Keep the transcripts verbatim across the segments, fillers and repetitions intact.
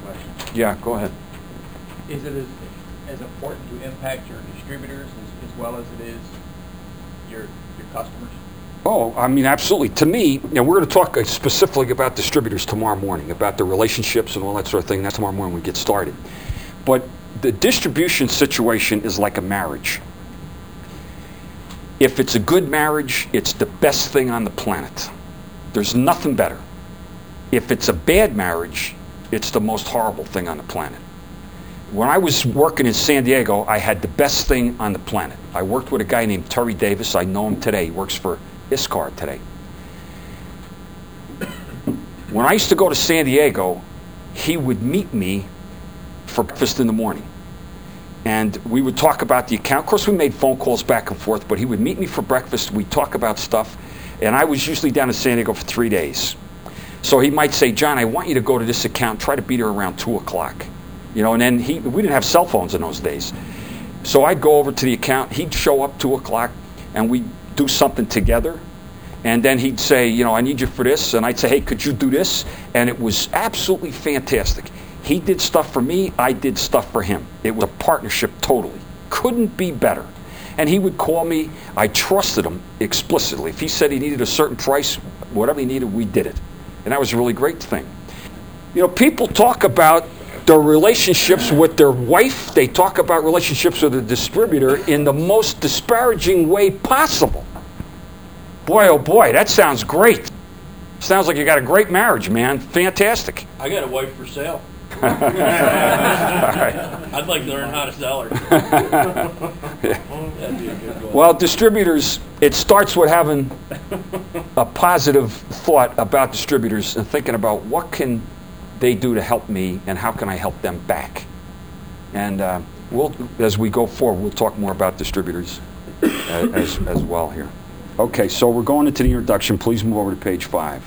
question. Yeah, go ahead. Is it as, as important to impact your distributors as, as well as it is your your customers? Oh, I mean, absolutely. To me, you know, we're going to talk specifically about distributors tomorrow morning, about the relationships and all that sort of thing. That's tomorrow morning when we get started. But the distribution situation is like a marriage. If it's a good marriage, it's the best thing on the planet. There's nothing better. If it's a bad marriage, it's the most horrible thing on the planet. When I was working in San Diego, I had the best thing on the planet. I worked with a guy named Terry Davis. I know him today. He works for ISCAR today. When I used to go to San Diego, he would meet me for breakfast in the morning. And we would talk about the account. Of course, we made phone calls back and forth, but he would meet me for breakfast. We'd talk about stuff. And I was usually down in San Diego for three days. So he might say, John, I want you to go to this account. Try to be there around two o'clock. You know, and then he, we didn't have cell phones in those days. So I'd go over to the account. He'd show up two o'clock, and we'd do something together. And then he'd say, you know, I need you for this. And I'd say, hey, could you do this? And it was absolutely fantastic. He did stuff for me. I did stuff for him. It was a partnership totally. Couldn't be better. And he would call me. I trusted him explicitly. If he said he needed a certain price, whatever he needed, we did it. And that was a really great thing. You know, people talk about their relationships with their wife. They talk about relationships with a distributor in the most disparaging way possible. Boy, oh boy, that sounds great. Sounds like you got a great marriage, man. Fantastic. I got a wife for sale. Right. I'd like to learn how to sell her. Yeah. That'd be a good one. Well, distributors, it starts with having a positive thought about distributors and thinking about what can they do to help me and how can I help them back. And uh, we'll, as we go forward, we'll talk more about distributors as, as, as well here. Okay, so we're going into the introduction. Please move over to page five.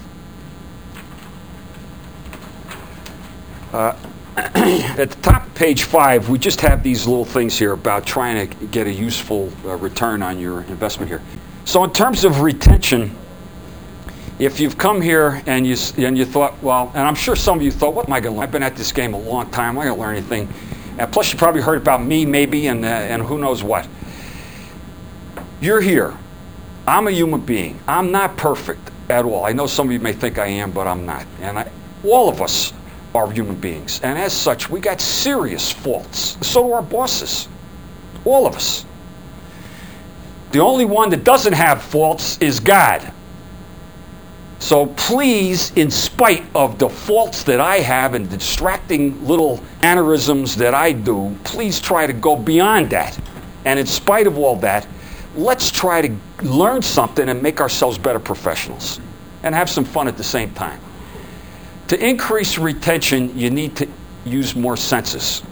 Uh, at the top of page five, we just have these little things here about trying to get a useful uh, return on your investment here. So in terms of retention, if you've come here and you and you thought, well, and I'm sure some of you thought, what am I going to learn? I've been at this game a long time. I'm not going to learn anything. And plus, you probably heard about me, maybe, and uh, and who knows what. You're here. I'm a human being. I'm not perfect at all. I know some of you may think I am, but I'm not. And I, all of us are human beings. And as such, we got serious faults. So do our bosses. All of us. The only one that doesn't have faults is God. So please, in spite of the faults that I have and distracting little mannerisms that I do, please try to go beyond that. And in spite of all that, let's try to learn something and make ourselves better professionals and have some fun at the same time. To increase retention, you need to use more senses.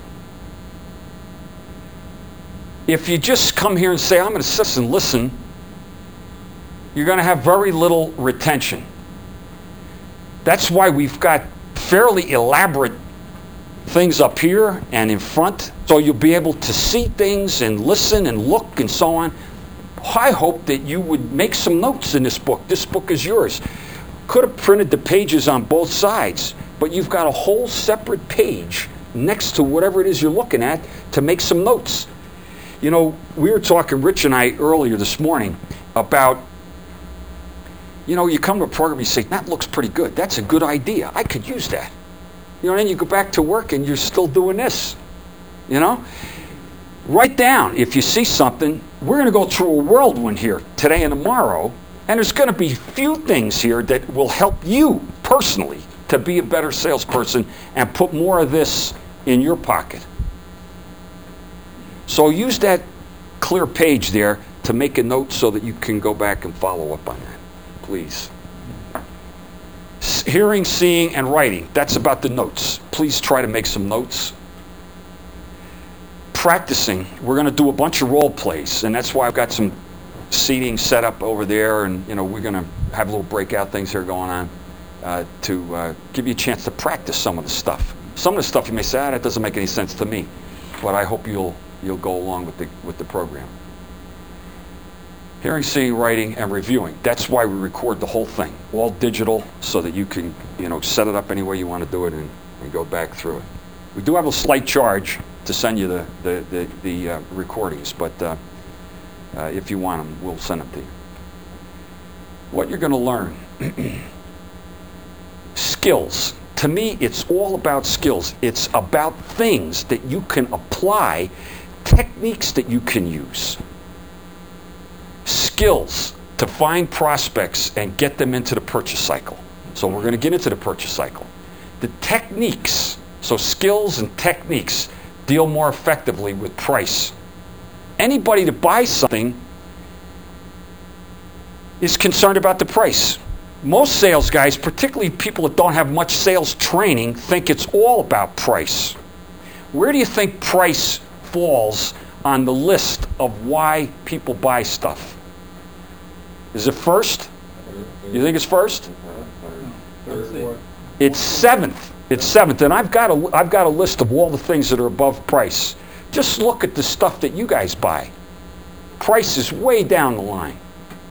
If you just come here and say, I'm going to sit and listen, you're going to have very little retention. That's why we've got fairly elaborate things up here and in front, so you'll be able to see things and listen and look and so on. I hope that you would make some notes in this book. This book is yours. Could have printed the pages on both sides, but you've got a whole separate page next to whatever it is you're looking at to make some notes. You know, we were talking, Rich and I, earlier this morning about, you know, you come to a program, you say, that looks pretty good. That's a good idea. I could use that. You know, and then you go back to work and you're still doing this. You know? Write down, if you see something, we're going to go through a whirlwind here today and tomorrow, and there's going to be few things here that will help you personally to be a better salesperson and put more of this in your pocket. So use that clear page there to make a note so that you can go back and follow up on that, please. Hearing, seeing, and writing. That's about the notes. Please try to make some notes. Practicing. We're going to do a bunch of role plays, and that's why I've got some seating set up over there, and you know we're going to have little breakout things here going on uh, to uh, give you a chance to practice some of the stuff. Some of the stuff you may say, ah, that doesn't make any sense to me, but I hope you'll you'll go along with the with the program. Hearing, seeing, writing, and reviewing. That's why we record the whole thing, all digital, so that you can you know set it up any way you want to do it and and go back through it. We do have a slight charge to send you the, the, the, the uh, recordings, but uh, uh, if you want them, we'll send them to you. What you're going to learn. Skills. To me, it's all about skills. It's about things that you can apply, techniques that you can use. Skills to find prospects and get them into the purchase cycle. So we're going to get into the purchase cycle. The techniques, so skills and techniques, deal more effectively with price. Anybody that buys something is concerned about the price. Most sales guys, particularly people that don't have much sales training, think it's all about price. Where do you think price falls on the list of why people buy stuff? Is it first? You think it's first? It's seventh. It's seventh, and I've got a I've got a list of all the things that are above price. Just look at the stuff that you guys buy. Price is way down the line.